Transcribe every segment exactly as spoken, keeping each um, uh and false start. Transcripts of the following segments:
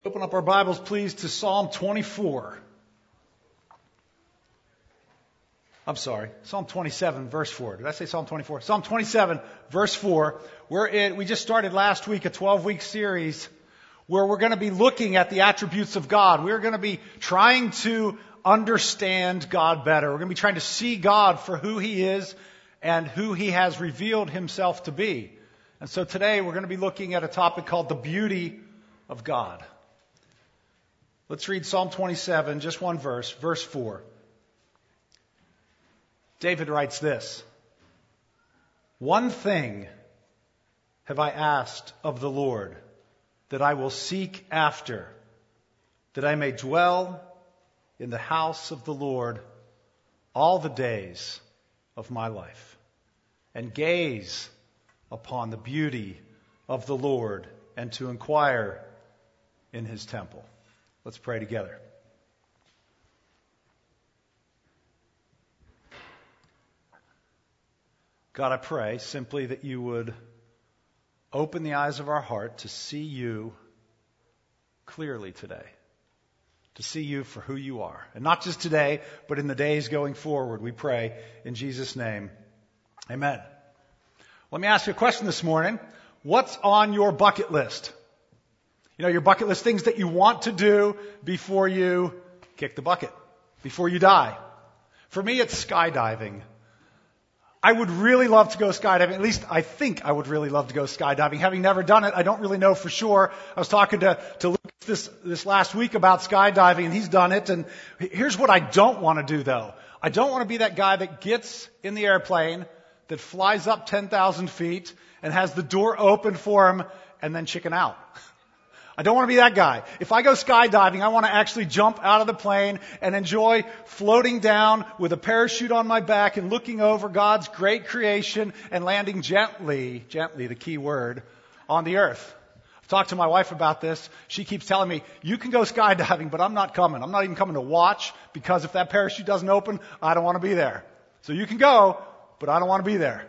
Open up our Bibles, please, to Psalm twenty-four. I'm sorry, Psalm twenty-seven, verse four. Did I say Psalm twenty-four? Psalm twenty-seven, verse four. We're in, we just started last week a twelve-week series where we're going to be looking at the attributes of God. We're going to be trying to understand God better. We're going to be trying to see God for who He is and who He has revealed Himself to be. And so today we're going to be looking at a topic called the beauty of God. Let's read Psalm twenty-seven, just one verse, verse four. David writes this: "One thing have I asked of the Lord, that I will seek after, that I may dwell in the house of the Lord all the days of my life, and gaze upon the beauty of the Lord, and to inquire in His temple." Let's pray together. God, I pray simply that you would open the eyes of our heart to see you clearly today, to see you for who you are. And not just today, but in the days going forward, we pray in Jesus' name. Amen. Let me ask you a question this morning. What's on your bucket list? You know, your bucket list, things that you want to do before you kick the bucket, before you die. For me, it's skydiving. I would really love to go skydiving. At least I think I would really love to go skydiving. Having never done it, I don't really know for sure. I was talking to, to Luke this, this last week about skydiving, and he's done it. And here's what I don't want to do, though. I don't want to be that guy that gets in the airplane, that flies up ten thousand feet, and has the door open for him, and then chicken out. I don't want to be that guy. If I go skydiving, I want to actually jump out of the plane and enjoy floating down with a parachute on my back and looking over God's great creation and landing gently, gently, the key word, on the earth. I've talked to my wife about this. She keeps telling me, you can go skydiving, but I'm not coming. I'm not even coming to watch, because if that parachute doesn't open, I don't want to be there. So you can go, but I don't want to be there.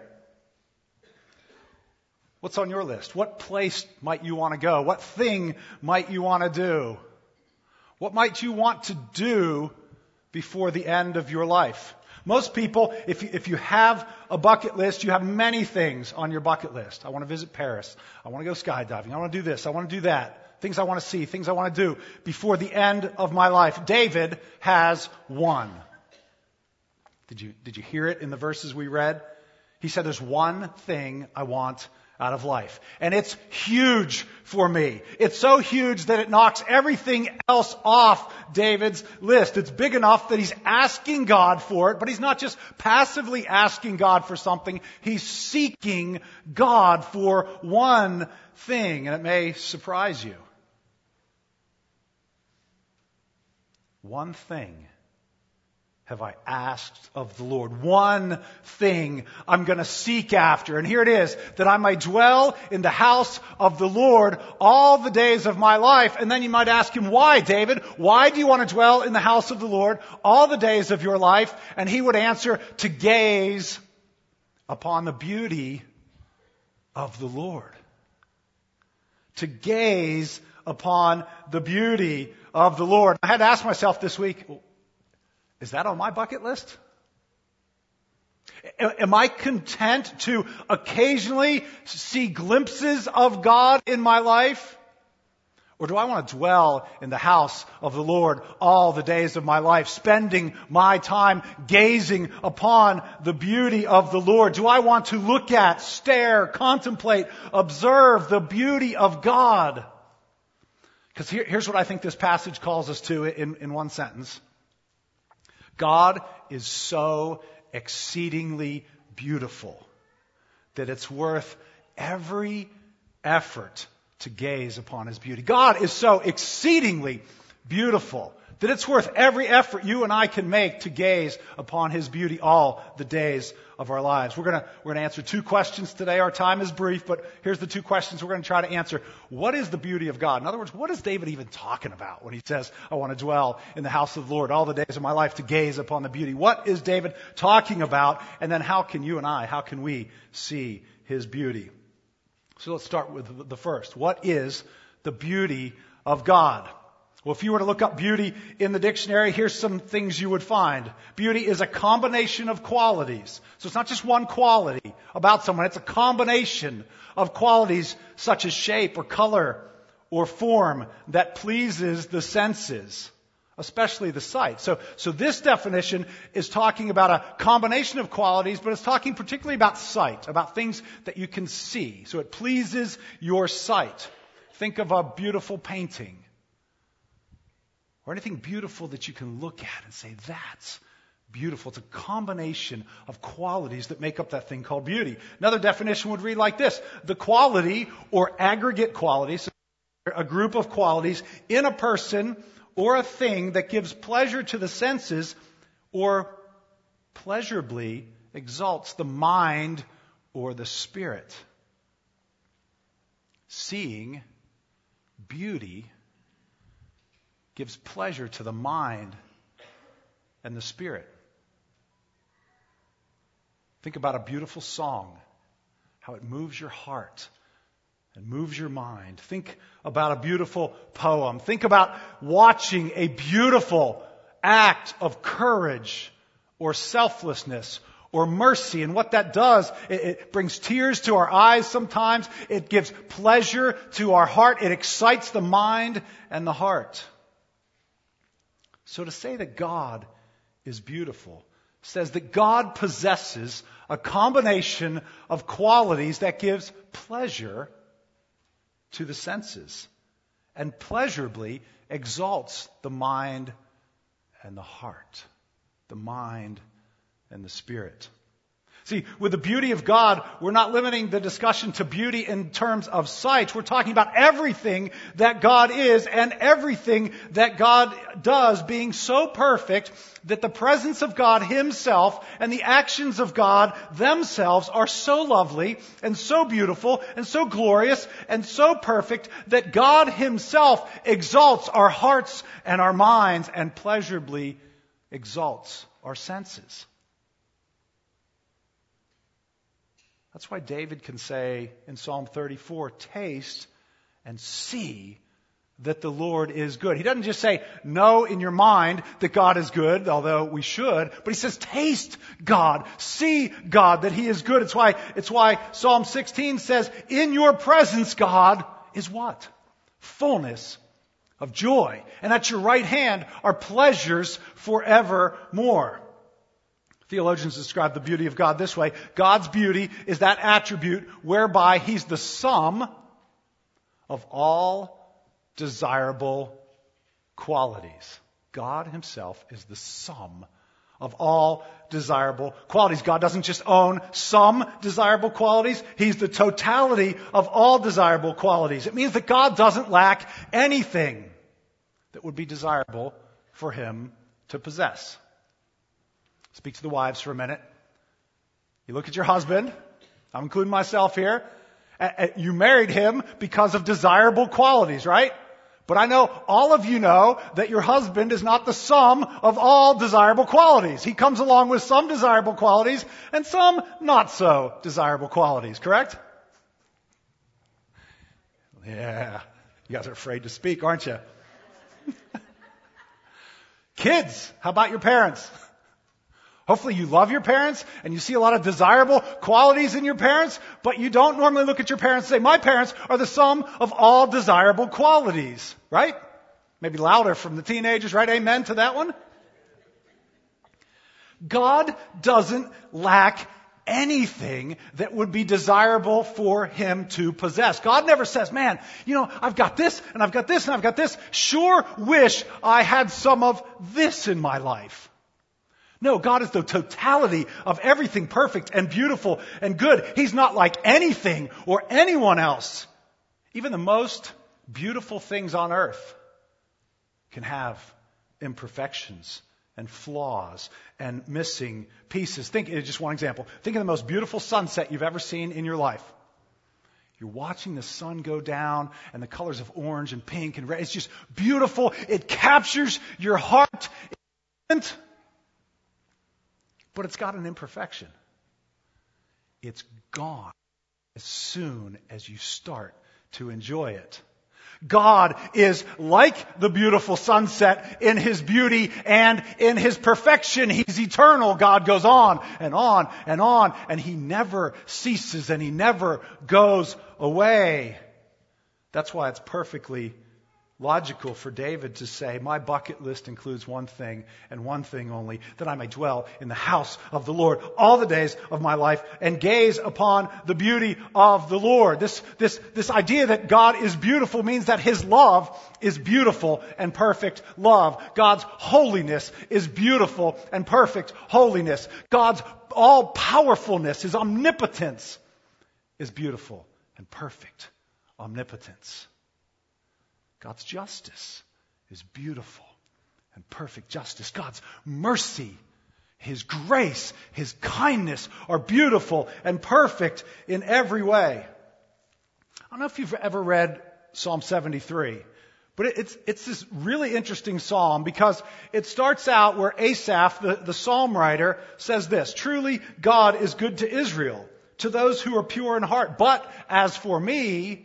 What's on your list? What place might you want to go? What thing might you want to do? What might you want to do before the end of your life? Most people, if you, if you have a bucket list, you have many things on your bucket list. I want to visit Paris. I want to go skydiving. I want to do this. I want to do that. Things I want to see. Things I want to do before the end of my life. David has one. Did you, did you hear it in the verses we read? He said, there's one thing I want out of life. And it's huge for me. It's so huge that it knocks everything else off David's list. It's big enough that he's asking God for it, but he's not just passively asking God for something. He's seeking God for one thing, and it may surprise you. One thing have I asked of the Lord. One thing I'm going to seek after. And here it is, that I may dwell in the house of the Lord all the days of my life. And then you might ask him, why, David? Why do you want to dwell in the house of the Lord all the days of your life? And he would answer, to gaze upon the beauty of the Lord. To gaze upon the beauty of the Lord. I had to ask myself this week, is that on my bucket list? Am I content to occasionally see glimpses of God in my life? Or do I want to dwell in the house of the Lord all the days of my life, spending my time gazing upon the beauty of the Lord? Do I want to look at, stare, contemplate, observe the beauty of God? Because here, here's what I think this passage calls us to in, in one sentence. God is so exceedingly beautiful that it's worth every effort to gaze upon His beauty. God is so exceedingly beautiful that it's worth every effort you and I can make to gaze upon His beauty all the days of our lives. We're going to we're going to answer two questions today. Our time is brief, but here's the two questions we're going to try to answer. What is the beauty of God? In other words, what is David even talking about when he says, I want to dwell in the house of the Lord all the days of my life to gaze upon the beauty? What is David talking about? And then how can you and I, how can we see His beauty? So let's start with the first. What is the beauty of God. Well, if you were to look up beauty in the dictionary, here's some things you would find. Beauty is a combination of qualities. So it's not just one quality about someone. It's a combination of qualities such as shape or color or form that pleases the senses, especially the sight. So, so this definition is talking about a combination of qualities, but it's talking particularly about sight, about things that you can see. So it pleases your sight. Think of a beautiful painting, or anything beautiful that you can look at and say, that's beautiful. It's a combination of qualities that make up that thing called beauty. Another definition would read like this: the quality or aggregate qualities, a group of qualities in a person or a thing that gives pleasure to the senses or pleasurably exalts the mind or the spirit. Seeing beauty gives pleasure to the mind and the spirit. Think about a beautiful song, how it moves your heart and moves your mind. Think about a beautiful poem. Think about watching a beautiful act of courage or selflessness or mercy. And what that does, it, it brings tears to our eyes sometimes. It gives pleasure to our heart. It excites the mind and the heart. So to say that God is beautiful says that God possesses a combination of qualities that gives pleasure to the senses and pleasurably exalts the mind and the heart, the mind and the spirit. See, with the beauty of God, we're not limiting the discussion to beauty in terms of sight. We're talking about everything that God is and everything that God does being so perfect that the presence of God Himself and the actions of God themselves are so lovely and so beautiful and so glorious and so perfect that God Himself exalts our hearts and our minds and pleasurably exalts our senses. That's why David can say in Psalm thirty-four, taste and see that the Lord is good. He doesn't just say, know in your mind that God is good, although we should, but he says, taste God, see God, that He is good. It's why, it's why Psalm sixteen says, in your presence, God, is what? Fullness of joy. And at your right hand are pleasures forevermore. Theologians describe the beauty of God this way: God's beauty is that attribute whereby He's the sum of all desirable qualities. God Himself is the sum of all desirable qualities. God doesn't just own some desirable qualities. He's the totality of all desirable qualities. It means that God doesn't lack anything that would be desirable for Him to possess. Speak to the wives for a minute. You look at your husband. I'm including myself here. You married him because of desirable qualities, right? But I know all of you know that your husband is not the sum of all desirable qualities. He comes along with some desirable qualities and some not so desirable qualities, correct? Yeah. You guys are afraid to speak, aren't you? Kids, how about your parents? Hopefully you love your parents and you see a lot of desirable qualities in your parents, but you don't normally look at your parents and say, my parents are the sum of all desirable qualities, right? Maybe louder from the teenagers, right? Amen to that one. God doesn't lack anything that would be desirable for Him to possess. God never says, man, you know, I've got this and I've got this and I've got this. Sure wish I had some of this in my life. No, God is the totality of everything perfect and beautiful and good. He's not like anything or anyone else. Even the most beautiful things on earth can have imperfections and flaws and missing pieces. Think, just one example. Think of the most beautiful sunset you've ever seen in your life. You're watching the sun go down and the colors of orange and pink and red. It's just beautiful. It captures your heart. But it's got an imperfection. It's gone as soon as you start to enjoy it. God is like the beautiful sunset in His beauty and in His perfection. He's eternal. God goes on and on and on, and He never ceases and He never goes away. That's why it's perfectly logical for David to say, my bucket list includes one thing and one thing only, that I may dwell in the house of the Lord all the days of my life and gaze upon the beauty of the Lord. This, this, this idea that God is beautiful means that His love is beautiful and perfect love. God's holiness is beautiful and perfect holiness. God's all-powerfulness, His omnipotence is beautiful and perfect omnipotence. God's justice is beautiful and perfect justice. God's mercy, His grace, His kindness are beautiful and perfect in every way. I don't know if you've ever read Psalm seventy-three, but it's, it's this really interesting psalm because it starts out where Asaph, the, the psalm writer, says this, truly God is good to Israel, to those who are pure in heart. But as for me,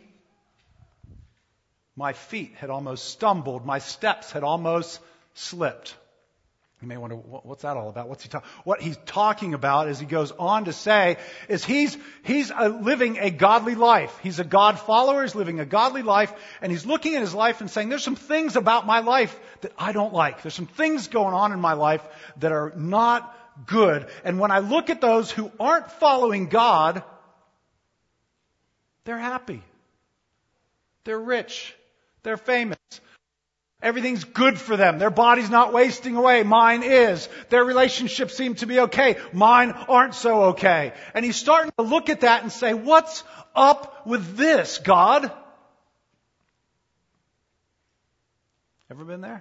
my feet had almost stumbled. My steps had almost slipped. You may wonder, what's that all about? What's he talking? What he's talking about, as he goes on to say, is he's he's a, living a godly life. He's a God follower. He's living a godly life, and he's looking at his life and saying, "There's some things about my life that I don't like. There's some things going on in my life that are not good. And when I look at those who aren't following God, they're happy. They're rich. They're famous. Everything's good for them. Their body's not wasting away. Mine is. Their relationships seem to be okay. Mine aren't so okay." And he's starting to look at that and say, what's up with this, God? Ever been there?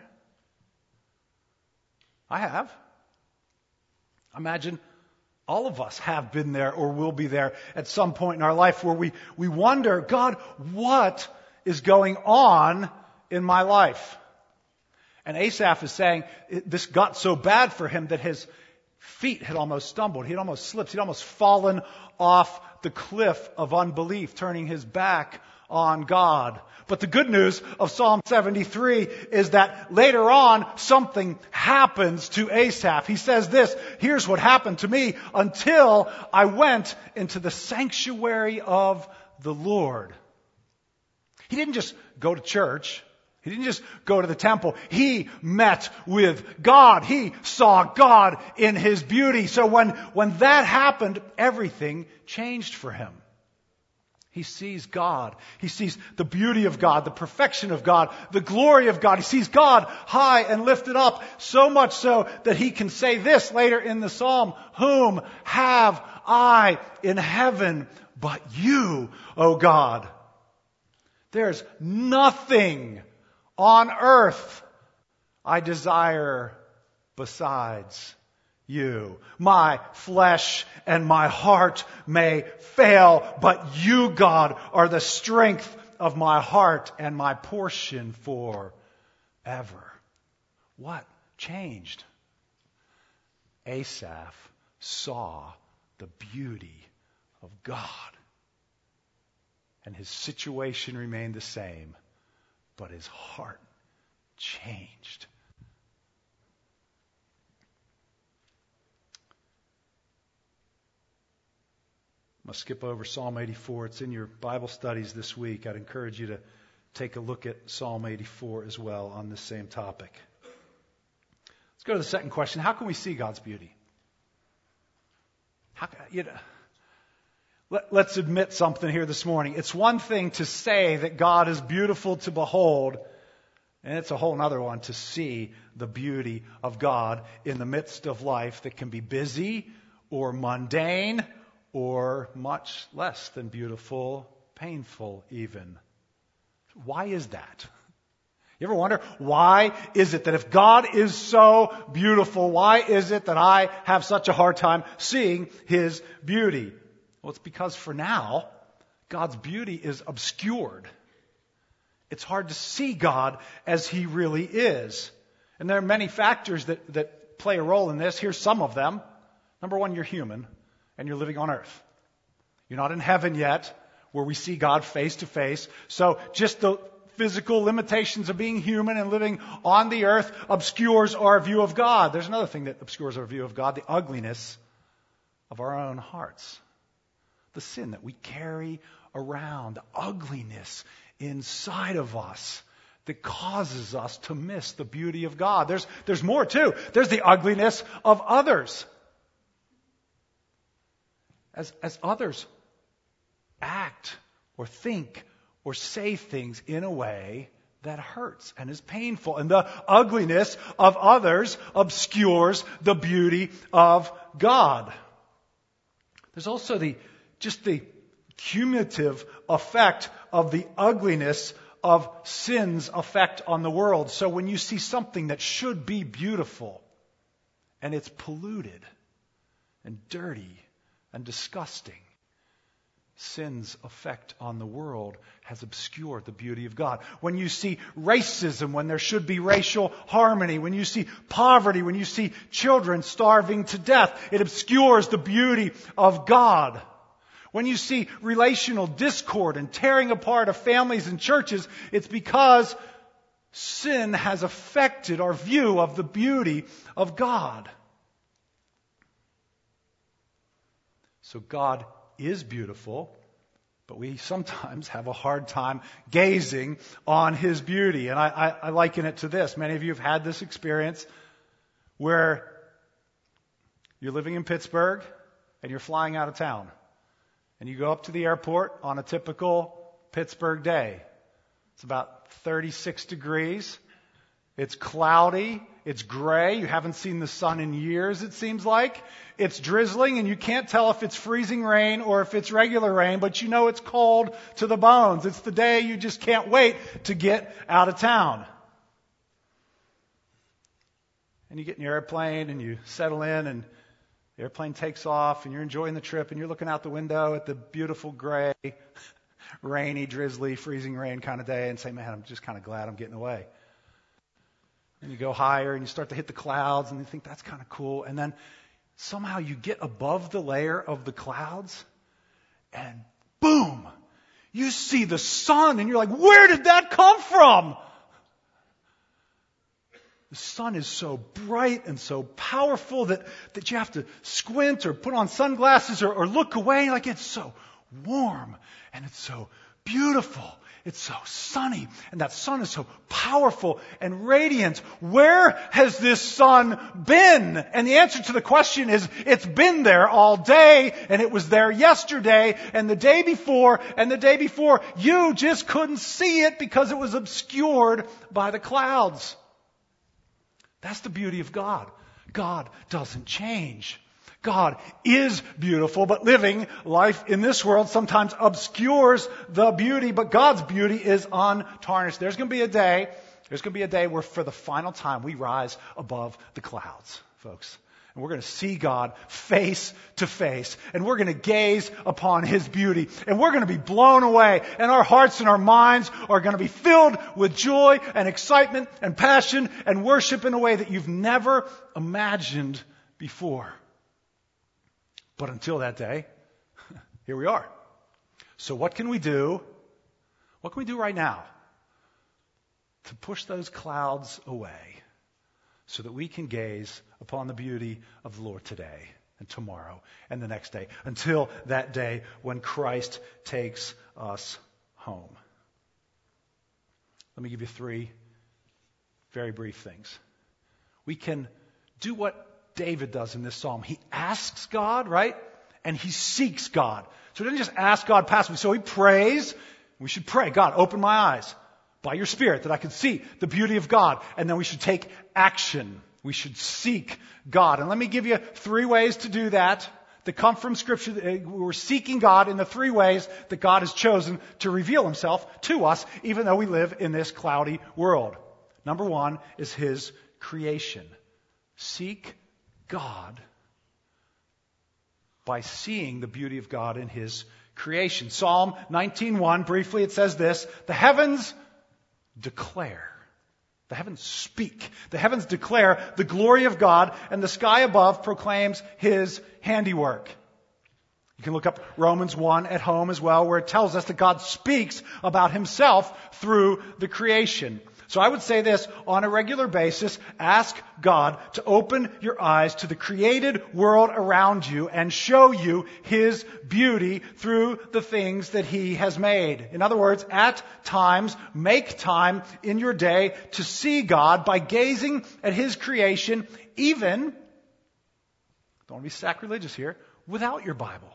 I have. Imagine all of us have been there or will be there at some point in our life where we, we wonder, God, what is going on in my life? And Asaph is saying this got so bad for him that his feet had almost stumbled. He'd almost slipped. He'd almost fallen off the cliff of unbelief, turning his back on God. But the good news of Psalm seventy-three is that later on something happens to Asaph. He says this, here's what happened to me until I went into the sanctuary of the Lord. He didn't just go to church. He didn't just go to the temple. He met with God. He saw God in His beauty. So when, when that happened, everything changed for him. He sees God. He sees the beauty of God, the perfection of God, the glory of God. He sees God high and lifted up, so much so that he can say this later in the psalm, "Whom have I in heaven but you, O God?" There's nothing on earth I desire besides you. My flesh and my heart may fail, but you, God, are the strength of my heart and my portion forever. What changed? Asaph saw the beauty of God. And his situation remained the same, but his heart changed. I'm going to skip over Psalm eighty-four. It's in your Bible studies this week. I'd encourage you to take a look at Psalm eighty-four as well on this same topic. Let's go to the second question. How can we see God's beauty? How, you know, let, let's admit something here this morning. It's one thing to say that God is beautiful to behold, and it's a whole other one to see the beauty of God in the midst of life that can be busy or mundane or much less than beautiful, painful even. Why is that? You ever wonder, why is it that if God is so beautiful, why is it that I have such a hard time seeing His beauty? Well, it's because for now, God's beauty is obscured. It's hard to see God as He really is. And there are many factors that, that play a role in this. Here's some of them. Number one, you're human and you're living on earth. You're not in heaven yet, where we see God face to face. So just the physical limitations of being human and living on the earth obscures our view of God. There's another thing that obscures our view of God, the ugliness of our own hearts. The sin that we carry around, the ugliness inside of us that causes us to miss the beauty of God. There's, there's more too. There's the ugliness of others. As, as others act or think or say things in a way that hurts and is painful. And the ugliness of others obscures the beauty of God. There's also the just the cumulative effect of the ugliness of sin's effect on the world. So when you see something that should be beautiful and it's polluted and dirty and disgusting, sin's effect on the world has obscured the beauty of God. When you see racism, when there should be racial harmony, when you see poverty, when you see children starving to death, it obscures the beauty of God. When you see relational discord and tearing apart of families and churches, it's because sin has affected our view of the beauty of God. So God is beautiful, but we sometimes have a hard time gazing on His beauty. And I, I, I liken it to this. Many of you have had this experience where you're living in Pittsburgh and you're flying out of town. And you go up to the airport on a typical Pittsburgh day. It's about thirty-six degrees. It's cloudy. It's gray. You haven't seen the sun in years, it seems like. It's drizzling, and you can't tell if it's freezing rain or if it's regular rain, but you know it's cold to the bones. It's the day you just can't wait to get out of town. And you get in your airplane, and you settle in, and the airplane takes off, and you're enjoying the trip, and you're looking out the window at the beautiful gray, rainy, drizzly, freezing rain kind of day and say, man, I'm just kind of glad I'm getting away. And you go higher, and you start to hit the clouds, and you think that's kind of cool. And then somehow you get above the layer of the clouds, and boom, you see the sun, and you're like, where did that come from? The sun is so bright and so powerful that, that you have to squint or put on sunglasses or, or look away. Like, it's so warm and it's so beautiful. It's so sunny, and that sun is so powerful and radiant. Where has this sun been? And the answer to the question is, it's been there all day, and it was there yesterday, and the day before, and the day before. You just couldn't see it because it was obscured by the clouds. That's the beauty of God. God doesn't change. God is beautiful, but living life in this world sometimes obscures the beauty, but God's beauty is untarnished. There's going to be a day, there's going to be a day where for the final time we rise above the clouds, folks. And we're going to see God face to face. And we're going to gaze upon His beauty. And we're going to be blown away. And our hearts and our minds are going to be filled with joy and excitement and passion and worship in a way that you've never imagined before. But until that day, here we are. So what can we do? What can we do right now to push those clouds away so that we can gaze upon the beauty of the Lord today and tomorrow and the next day, until that day when Christ takes us home? Let me give you three very brief things. We can do what David does in this psalm. He asks God, right? And he seeks God. So he doesn't just ask God passively. So he prays. We should pray, God, open my eyes by your Spirit that I can see the beauty of God. And then we should take action. We should seek God. And let me give you three ways to do that that come from Scripture. We're seeking God in the three ways that God has chosen to reveal Himself to us, even though we live in this cloudy world. Number one is His creation. Seek God by seeing the beauty of God in His creation. Psalm nineteen one, briefly it says this: the heavens declare, the heavens speak, the heavens declare the glory of God, and the sky above proclaims His handiwork. You can look up Romans one at home as well, where it tells us that God speaks about himself through the creation. So I would say this, on a regular basis, ask God to open your eyes to the created world around you and show you his beauty through the things that he has made. In other words, at times, make time in your day to see God by gazing at his creation, even, don't want to be sacrilegious here, without your Bible.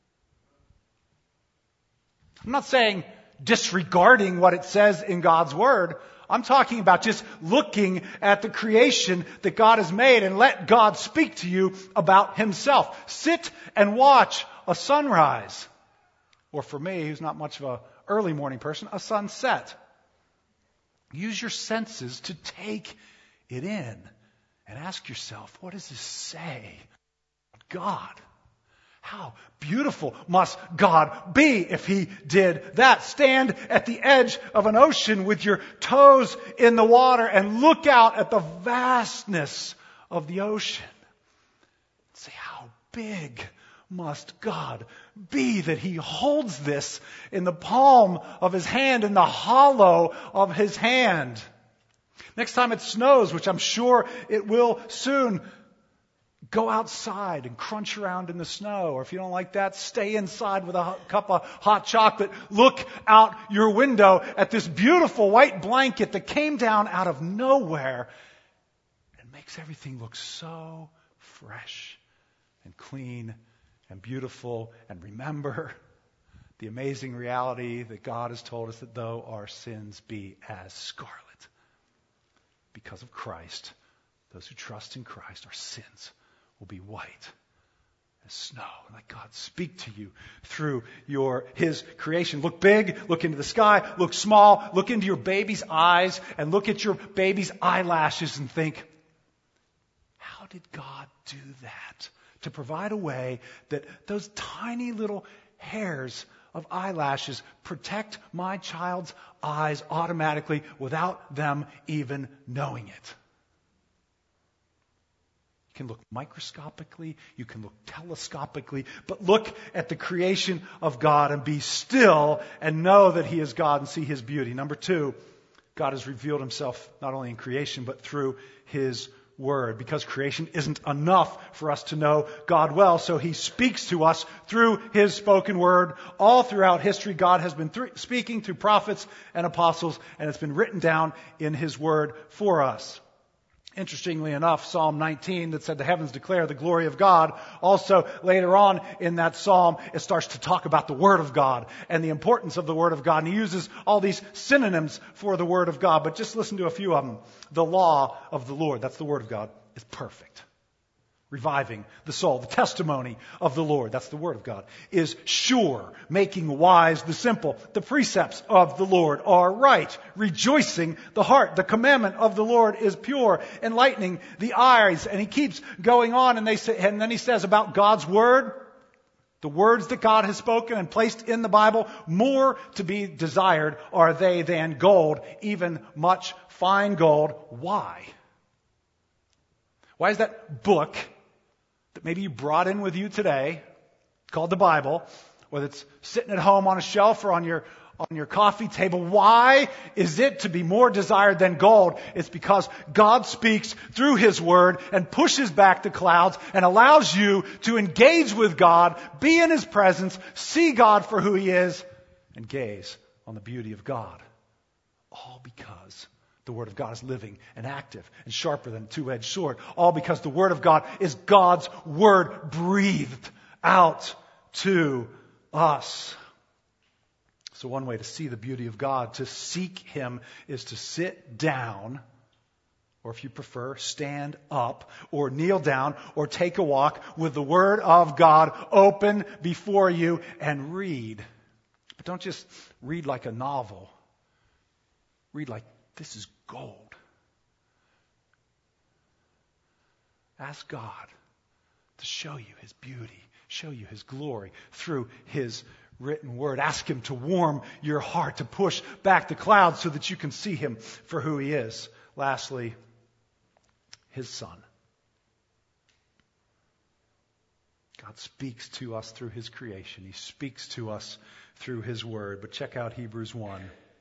I'm not saying disregarding what it says in God's Word. I'm talking about just looking at the creation that God has made and let God speak to you about himself. Sit and watch a sunrise. Or for me, who's not much of an early morning person, a sunset. Use your senses to take it in and ask yourself, what does this say about God? How beautiful must God be if he did that? Stand at the edge of an ocean with your toes in the water and look out at the vastness of the ocean. Say, how big must God be that he holds this in the palm of his hand, in the hollow of his hand? Next time it snows, which I'm sure it will soon, go outside and crunch around in the snow. Or if you don't like that, stay inside with a cup of hot chocolate. Look out your window at this beautiful white blanket that came down out of nowhere and makes everything look so fresh and clean and beautiful. And remember the amazing reality that God has told us that though our sins be as scarlet, because of Christ, those who trust in Christ, our sins will be white as snow. Let God speak to you through your his creation. Look big, look into the sky, look small, look into your baby's eyes, and look at your baby's eyelashes and think, how did God do that? To provide a way that those tiny little hairs of eyelashes protect my child's eyes automatically without them even knowing it. You can look microscopically, you can look telescopically, but look at the creation of God and be still and know that he is God and see his beauty. Number two, God has revealed himself not only in creation, but through his word. Because creation isn't enough for us to know God well, so he speaks to us through his spoken word. All throughout history, God has been th- speaking through prophets and apostles, and it's been written down in his word for us. Interestingly enough, Psalm nineteen that said the heavens declare the glory of God, also later on in that psalm, it starts to talk about the Word of God and the importance of the Word of God. And he uses all these synonyms for the Word of God, but just listen to a few of them. The law of the Lord, that's the Word of God, is perfect, reviving the soul. The testimony of the Lord, that's the Word of God, is sure, making wise the simple. The precepts of the Lord are right, rejoicing the heart. The commandment of the Lord is pure, enlightening the eyes. And he keeps going on, and they say, and then he says about God's Word, the words that God has spoken and placed in the Bible, more to be desired are they than gold, even much fine gold. Why? Why is that book that maybe you brought in with you today, called the Bible, whether it's sitting at home on a shelf or on your on your coffee table, why is it to be more desired than gold? It's because God speaks through his word and pushes back the clouds and allows you to engage with God, be in his presence, see God for who he is, and gaze on the beauty of God. All because the Word of God is living and active and sharper than a two-edged sword. All because the Word of God is God's Word breathed out to us. So one way to see the beauty of God, to seek him, is to sit down, or if you prefer, stand up, or kneel down, or take a walk with the Word of God open before you and read. But don't just read like a novel. Read like this is gold. Ask God to show you his beauty, show you his glory through his written word. Ask him to warm your heart, to push back the clouds so that you can see him for who he is. Lastly, his Son. God speaks to us through His creation. He speaks to us through His Word. But check out Hebrews one,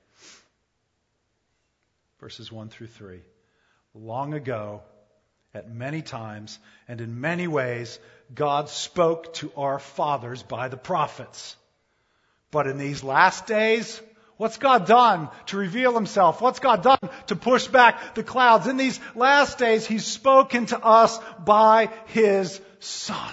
verses one through three. Long ago, at many times and in many ways, God spoke to our fathers by the prophets. But in these last days, what's God done to reveal Himself? What's God done to push back the clouds? In these last days, He's spoken to us by His Son,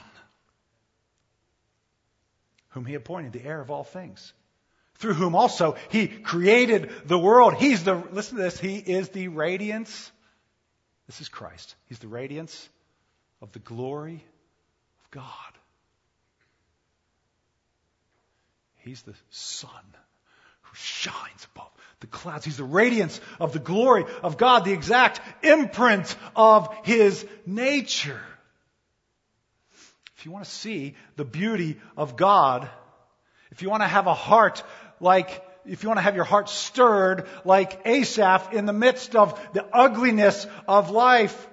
whom He appointed the heir of all things, through whom also He created the world. He's the, listen to this, He is the radiance. This is Christ. He's the radiance of the glory of God. He's the sun who shines above the clouds. He's the radiance of the glory of God, the exact imprint of His nature. If you want to see the beauty of God, if you want to have a heart like, if you want to have your heart stirred like Asaph in the midst of the ugliness of life,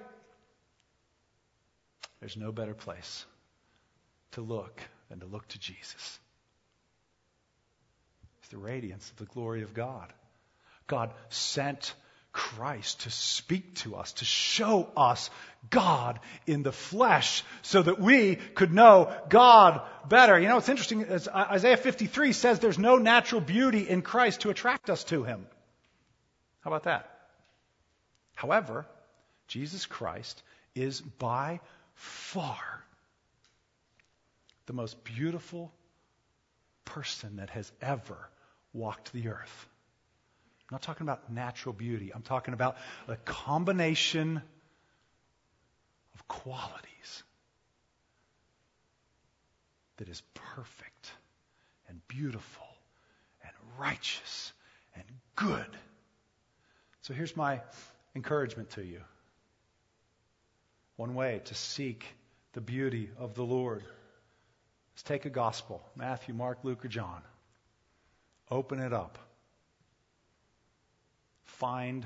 there's no better place to look than to look to Jesus. He's the radiance of the glory of God. God sent Christ to speak to us, to show us God in the flesh so that we could know God better. You know, it's interesting, as Isaiah fifty-three says there's no natural beauty in Christ to attract us to Him. How about that? However, Jesus Christ is by far the most beautiful person that has ever walked the earth. I'm not talking about natural beauty. I'm talking about a combination of qualities that is perfect and beautiful and righteous and good. So here's my encouragement to you. One way to seek the beauty of the Lord is take a gospel, Matthew, Mark, Luke, or John. Open it up. Find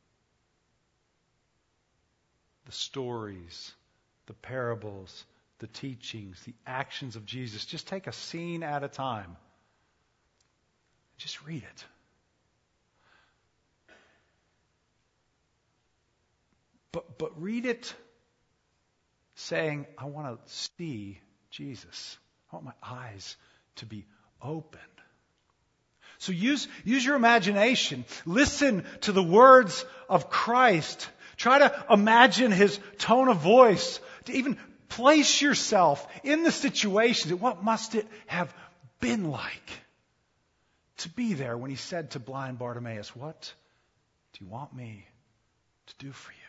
the stories, the parables, the teachings, the actions of Jesus. Just take a scene at a time. Just read it. But, but read it saying, I want to see Jesus. I want my eyes to be opened. So use, use your imagination. Listen to the words of Christ. Try to imagine His tone of voice. To even place yourself in the situation. What must it have been like to be there when He said to blind Bartimaeus, what do you want me to do for you?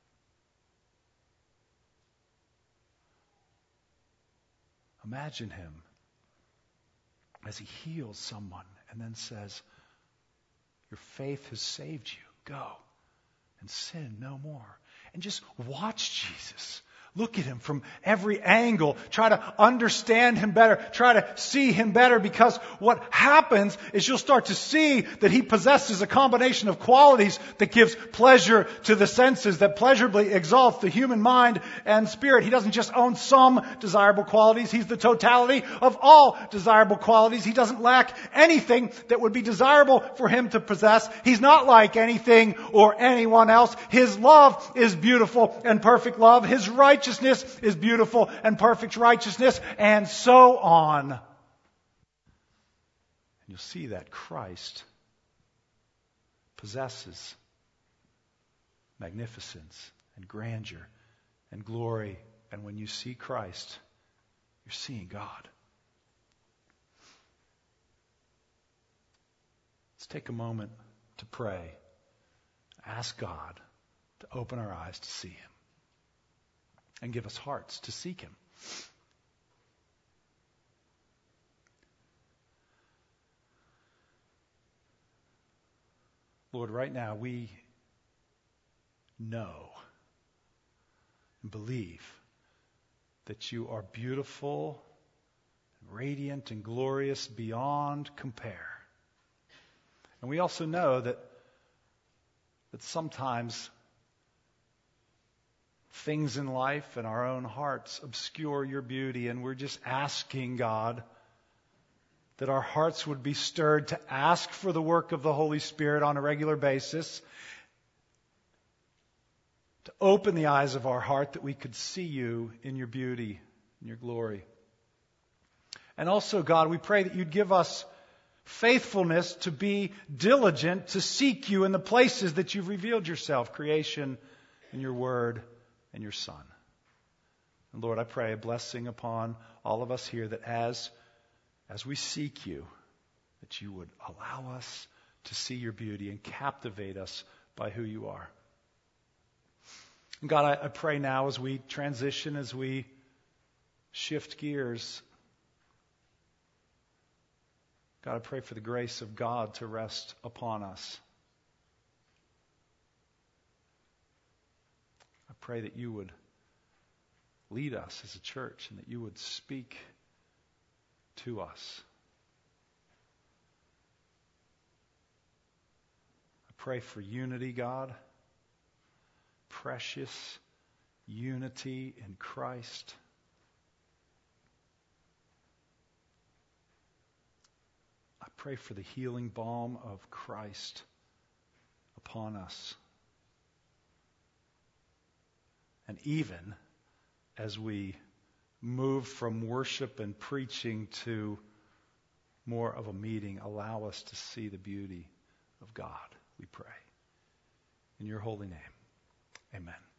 Imagine Him as He heals someone and then says, your faith has saved you. Go and sin no more. And just watch Jesus. Look at Him from every angle. Try to understand Him better. Try to see Him better, because what happens is you'll start to see that He possesses a combination of qualities that gives pleasure to the senses, that pleasurably exalts the human mind and spirit. He doesn't just own some desirable qualities. He's the totality of all desirable qualities. He doesn't lack anything that would be desirable for Him to possess. He's not like anything or anyone else. His love is beautiful and perfect love. His righteousness Righteousness is beautiful and perfect righteousness, and so on. And you'll see that Christ possesses magnificence and grandeur and glory. And when you see Christ, you're seeing God. Let's take a moment to pray. Ask God to open our eyes to see Him. And give us hearts to seek Him. Lord, right now we know and believe that You are beautiful, radiant, and glorious beyond compare. And we also know that, that sometimes things in life and our own hearts obscure your beauty. And we're just asking, God, that our hearts would be stirred to ask for the work of the Holy Spirit on a regular basis, to open the eyes of our heart that we could see you in your beauty and your glory. And also, God, we pray that you'd give us faithfulness to be diligent to seek you in the places that you've revealed yourself, creation and your word and your Son. And Lord, I pray a blessing upon all of us here, that as, as we seek you, that you would allow us to see your beauty and captivate us by who you are. And God, I, I pray now as we transition, as we shift gears, God, I pray for the grace of God to rest upon us. I pray that you would lead us as a church and that you would speak to us. I pray for unity, God. Precious unity in Christ. I pray for the healing balm of Christ upon us. And even as we move from worship and preaching to more of a meeting, allow us to see the beauty of God, we pray. In your holy name, amen.